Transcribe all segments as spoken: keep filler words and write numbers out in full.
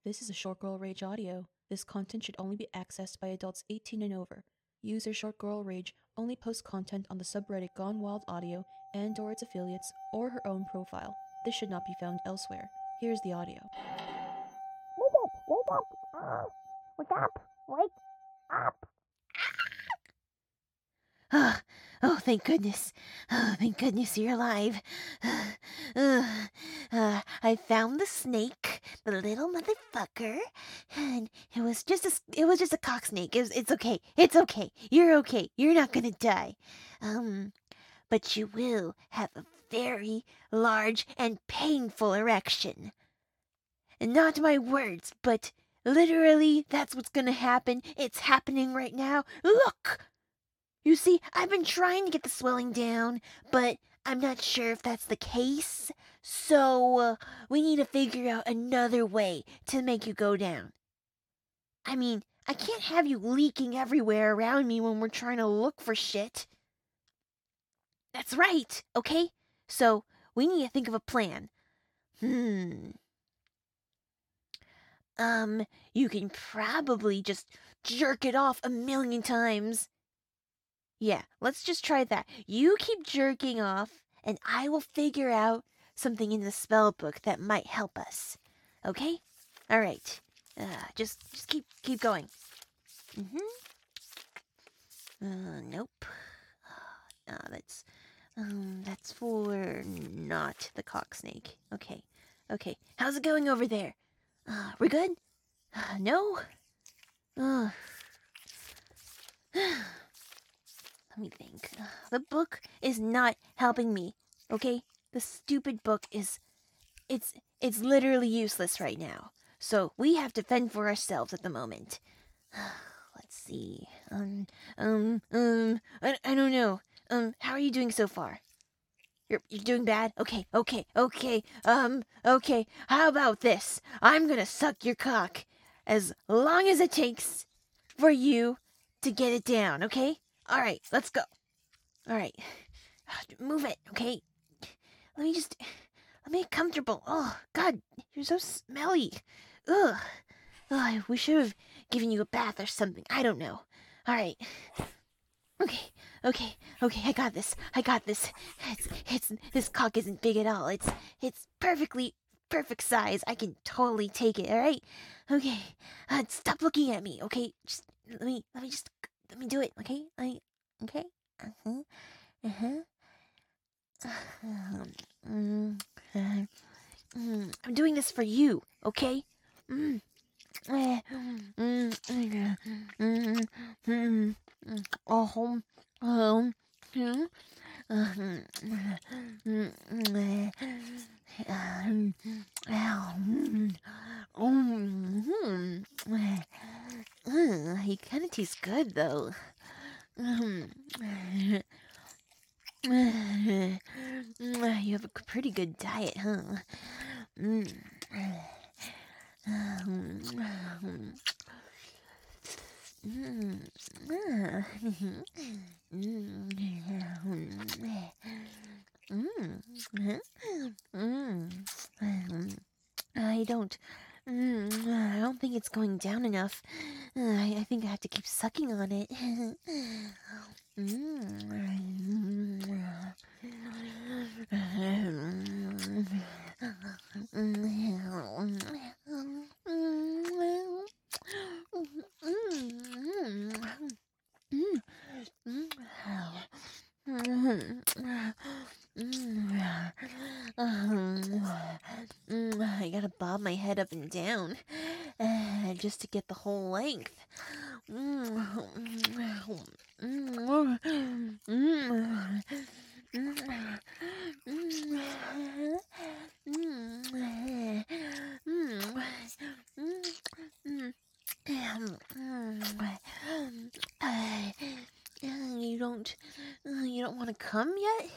This is a Short Girl Rage audio. This content should only be accessed by adults eighteen and over. User Short Girl Rage only posts content on the subreddit Gone Wild Audio and or its affiliates or her own profile. This should not be found elsewhere. Here's the audio. Wake up! Wake up! Ah, wake up! Wake up! Oh, oh, thank goodness. Oh, thank goodness you're alive. Uh, uh, I found the snake, the little motherfucker, and it was just a, s- it was just a cock snake. It was, it's okay. It's okay. You're okay. You're not gonna die. Um, but you will have a very large and painful erection. And not my words, but literally, that's what's gonna happen. It's happening right now. Look! You see, I've been trying to get the swelling down, but I'm not sure if that's the case. So, uh, we need to figure out another way to make you go down. I mean, I can't have you leaking everywhere around me when we're trying to look for shit. That's right, okay? So, we need to think of a plan. Hmm. Um, you can probably just jerk it off a million times. Yeah, let's just try that. You keep jerking off, and I will figure out something in the spell book that might help us. Okay? All right. Uh, just just keep keep going. Mhm. Uh, nope. Uh, that's um that's for not the cock snake. Okay. Okay. How's it going over there? Uh, we're good? Uh, no? Uh, Let me think. The book is not helping me, okay? The stupid book is it's it's literally useless right now. So we have to fend for ourselves at the moment. Let's see. Um um um I, I don't know. Um how are you doing so far? You're you're doing bad? Okay, okay, okay. Um okay. How about this? I'm going to suck your cock as long as it takes for you to get it down, okay? All right, let's go. All right. Move it, okay? Let me just. Let me get comfortable. Oh, God, you're so smelly. Ugh. Ugh, we should have given you a bath or something. I don't know. All right. Okay, okay, okay. I got this. I got this. It's, it's. This cock isn't big at all. It's, it's perfectly, perfect size. I can totally take it. All right. Okay. Uh, stop looking at me. Okay. Just let me. Let me just. Let me do it. Okay. I. Okay. Uh huh. Uh huh. Mm, uh, mm, I'm doing this for you, okay? Mm, eh, mm, mm, mm, mm, mm, Oh, um, mm, uh, mm, mm, mm, eh, um, ow, mm, mm, mm, mm, He kind of tastes good, though. Mm, You have a pretty good diet, huh? Mm. I don't. I don't think it's going down enough. I, I think I have to keep sucking on it. I gotta bob my head up and down uh, just to get the whole length. You don't, you don't want to come yet?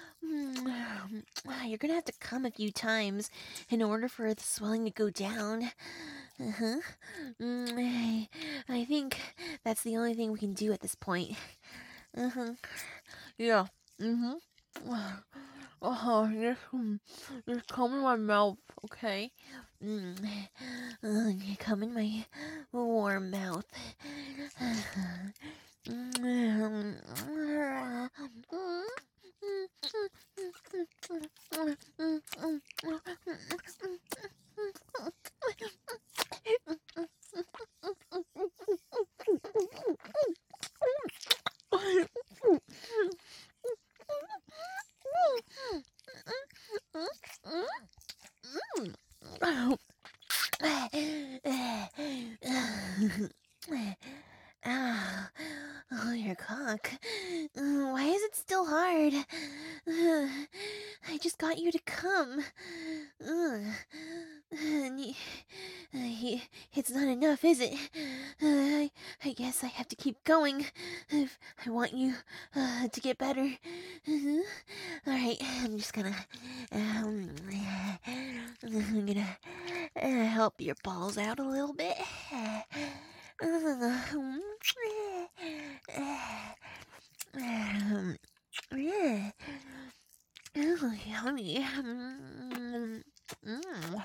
You're gonna have to come a few times in order for the swelling to go down. Uh-huh. I, I think that's the only thing we can do at this point. Uh-huh. Yeah. Mm-hmm. Oh, just, just come in my mouth, okay? Mm. Uh, come in my warm mouth. Ah, oh, your cock. Uh, why is it still hard? Uh, I just got you to come. Uh, and y- uh, y- it's not enough, is it? Uh, I, I guess I have to keep going if I want you uh, to get better. Uh-huh. All right, I'm just gonna, um, I'm gonna uh, help your balls out a little bit. Um, yeah. Oh, yummy. Mm, mm,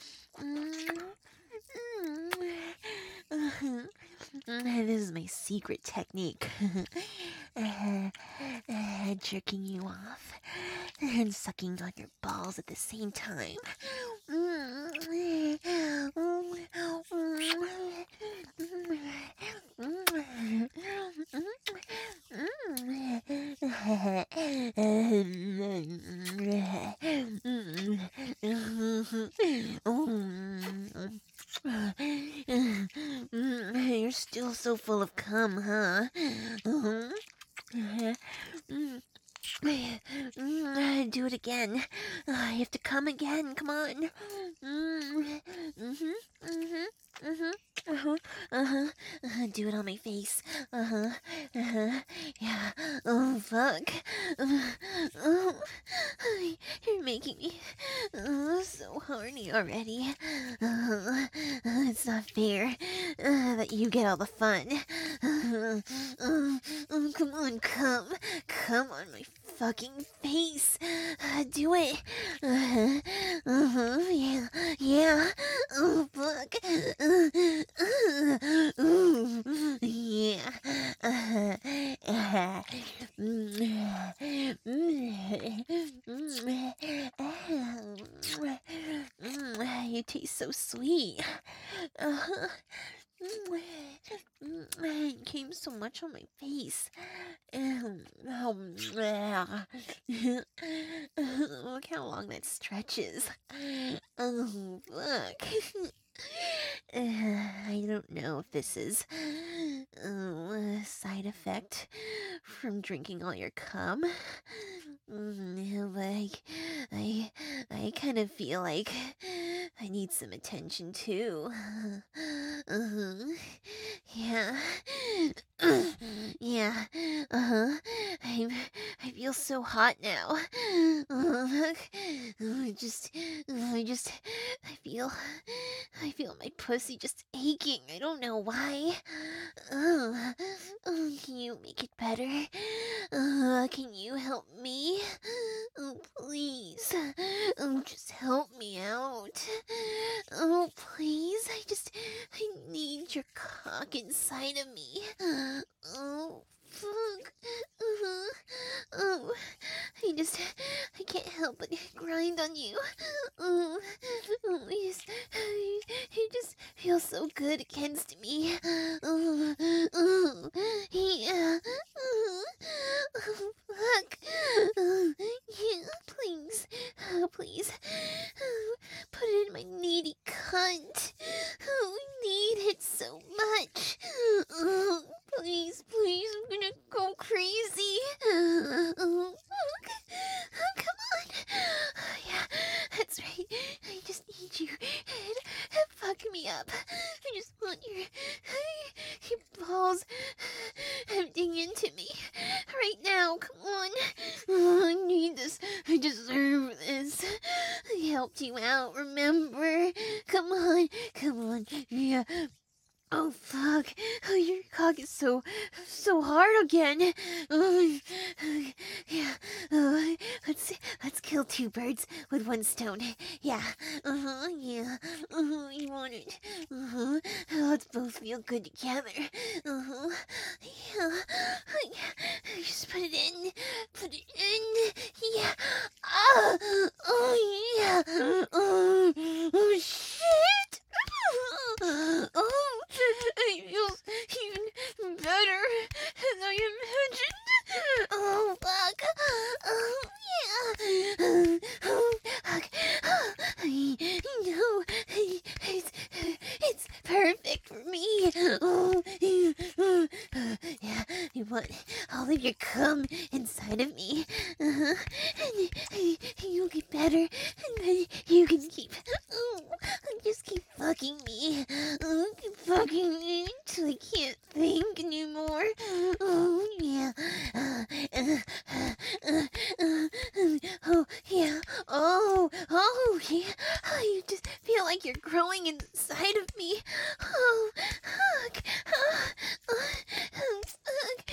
mm, mm. This is my secret technique. uh, uh, jerking you off and sucking on your balls at the same time. You're still so full of cum, huh? Do it again. I have to come again. Come on. Mhm. Mhm. Mhm. Uh-huh. Uh-huh. Uh-huh. Do it on my face. Uh-huh. Uh-huh. Yeah. Oh, fuck. Uh, oh. You're making me uh, so horny already. Uh, it's not fair uh, that you get all the fun. Uh, uh, uh, come on, come. Come on my fucking face. Uh, do it. Uh-huh. Uh-huh. Yeah. Yeah. Oh, fuck. Uh, uh, ooh. Yeah. Uh-huh. Uh-huh. You taste so sweet. Uh-huh. It came so much on my face. Look how long that stretches. Oh, look. Uh, I don't know if this is uh, a side effect from drinking all your cum. Mm, but I, I, I kind of feel like I need some attention too. Uh-huh. Yeah. Yeah. Uh-huh. I'm, I feel so hot now. Uh, I just, I just, I feel, I feel my pussy just aching. I don't know why. Oh, oh, can you make it better? Uh, can you help me? Oh, please. Oh, just help me out. Oh, please. I just, I need your cock inside of me. Oh, fuck. Uh-huh. Oh, I just, I can't help but grind on you. Oh, oh, you just, you just feel so good against me. Oh, oh, yeah. Oh, oh, fuck. Oh, yeah, please, oh, please. Oh, put it in my needy cunt. Oh, I need it so much. Oh, please, please, I'm gonna go crazy. Oh, fuck. Oh, come on. Oh, yeah, that's right. I just need you. And, and fuck me up. I just want your, your balls emptying into me right now. Come on. Oh, I need this. I deserve this. I helped you out, remember? Come on. Come on. Yeah. Oh, fuck. Oh, your cock is so, so hard again. Oh, yeah. Oh, let's, let's kill two birds with one stone. Yeah. Uh-huh, yeah. Uh-huh, you want it. Uh-huh. Let's both feel good together. Uh-huh. Yeah. Just put it in. Put it in. Yeah. Ah. Oh, yeah. Oh, oh shit. Oh, it feels even better than I imagined. Oh, fuck. Oh, yeah. Oh, fuck. No, it's, it's perfect for me. Oh, yeah, you want all of your cum inside of me. Uh-huh. And you'll get better, and then you can keep, oh, just keep fucking me. Oh, keep fucking me until I can't think anymore. Oh, yeah. Uh, uh, uh, uh, uh, oh, yeah. Oh, oh, yeah. Oh, you just feel like you're growing inside of me. Oh, fuck. Oh, oh, fuck.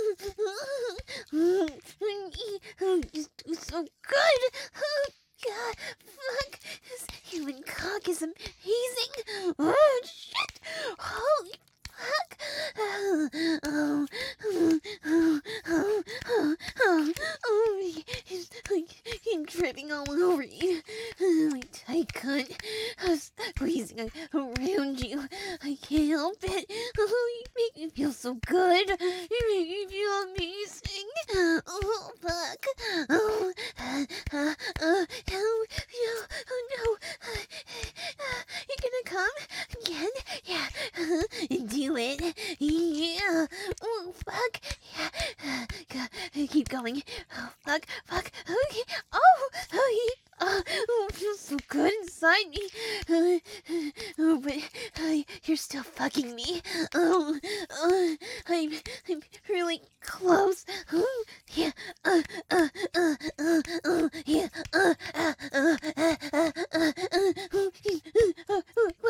Oh, just so good. Oh, God, fuck. This human cock is amazing. Oh, shit. Holy fuck. Oh, oh, oh, oh, oh, oh, oh, oh, he's, he's dripping all over you. My tight cunt. I was squeezing around you. I can't help it. Oh, you make me feel so good. You make me feel amazing. Oh, fuck. Oh, uh, uh, uh, oh, no, oh, no. Uh, uh, you're gonna come again? Yeah. Uh, do it. Yeah. Oh, fuck. Yeah. Uh, keep going. Oh, fuck, fuck. Okay. Oh, oh, yeah. Uh, oh, it feels so good inside me. Uh, oh, but uh, you're still fucking me. Oh, uh, I'm, I'm really close. Oh, yeah. Uh, uh, uh, uh, uh, yeah. Uh, uh, uh, uh, uh, uh, uh, uh,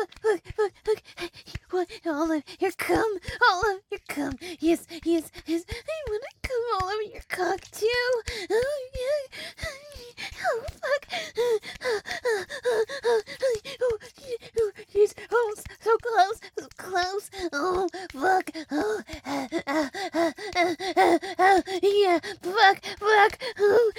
what? All of your cum, all of your cum. Yes, yes, yes. I wanna cum all over your cock too. Oh, yeah. Oh, fuck. Oh, he's oh, so close, so close. Oh, fuck. Oh, uh, uh, uh, uh, uh, uh, yeah, fuck, fuck. Oh,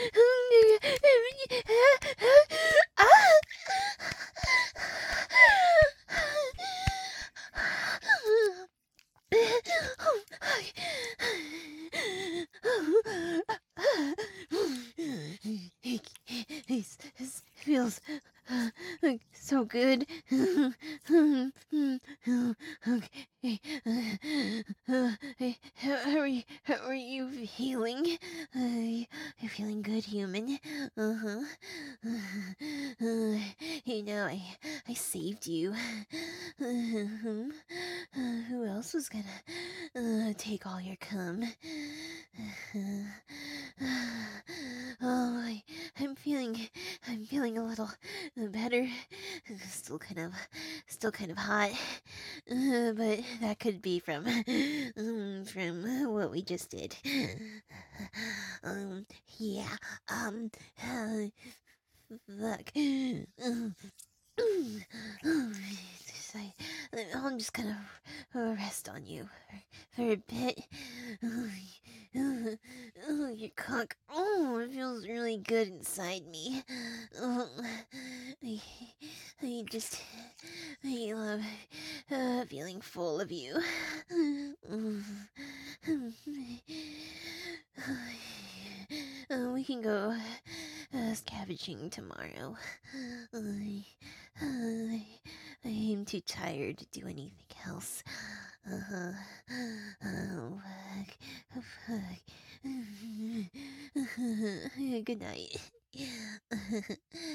This, this feels uh, like so good. Okay. Uh, how, how are you? How are you feeling? Uh, you feeling good, human? Uh huh. Uh, you know, I I saved you. Uh, who else was gonna uh, take all your cum? Oh, I, I'm feeling, I'm feeling a little better. Still kind of, still kind of hot, uh, but that could be from, um, from what we just did. Um, yeah. Um, uh, look. Um, I, I'm just gonna rest on you for, for a bit. Oh, oh, your cock. Oh, it feels really good inside me. Oh, I, I just, I love uh, feeling full of you. Uh, we can go uh, scavenging tomorrow. I, I, I am too tired to do anything else. Uh-huh. Oh, fuck. Fuck. Good night.